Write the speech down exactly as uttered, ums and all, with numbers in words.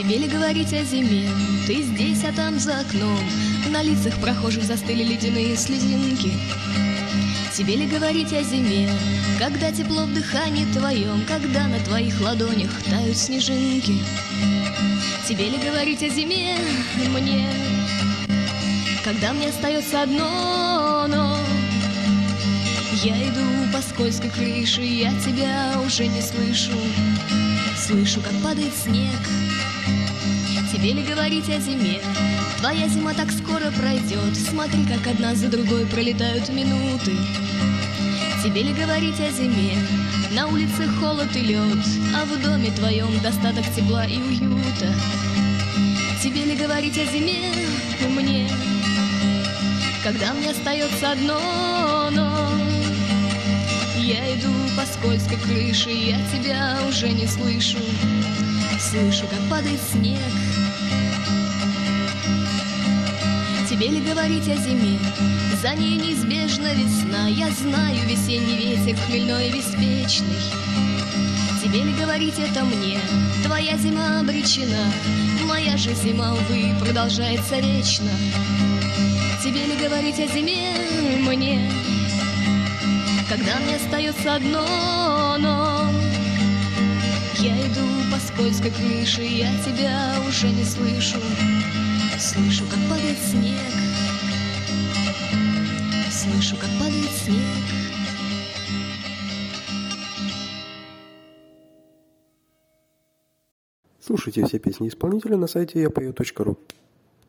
Тебе ли говорить о зиме? Ты здесь, а там за окном на лицах прохожих застыли ледяные слезинки. Тебе ли говорить о зиме, когда тепло в дыхании твоем, когда на твоих ладонях тают снежинки? Тебе ли говорить о зиме мне, когда мне остается одно «но»? Я иду по скользкой крыше, я тебя уже не слышу. Слышу, как падает снег. Тебе ли говорить о зиме? Твоя зима так скоро пройдет. Смотри, как одна за другой пролетают минуты. Тебе ли говорить о зиме? На улице холод и лед, а в доме твоем достаток тепла и уюта. Тебе ли говорить о зиме мне, когда мне остается одно «но»? Я иду по скользкой крыше, я тебя уже не слышу. Слышу, как падает снег. Тебе ли говорить о зиме? За ней неизбежна весна. Я знаю, весенний ветер хмельной и беспечный. Тебе ли говорить это мне? Твоя зима обречена. Моя же зима, увы, продолжается вечно. Тебе ли говорить о зиме мне, когда мне остается одно «но»? Я иду по скользкой крыше, я тебя уже не слышу. Слышу, как падает снег. Слышу, как падает снег. Слушайте все песни исполнителя на сайте я пою точка ру.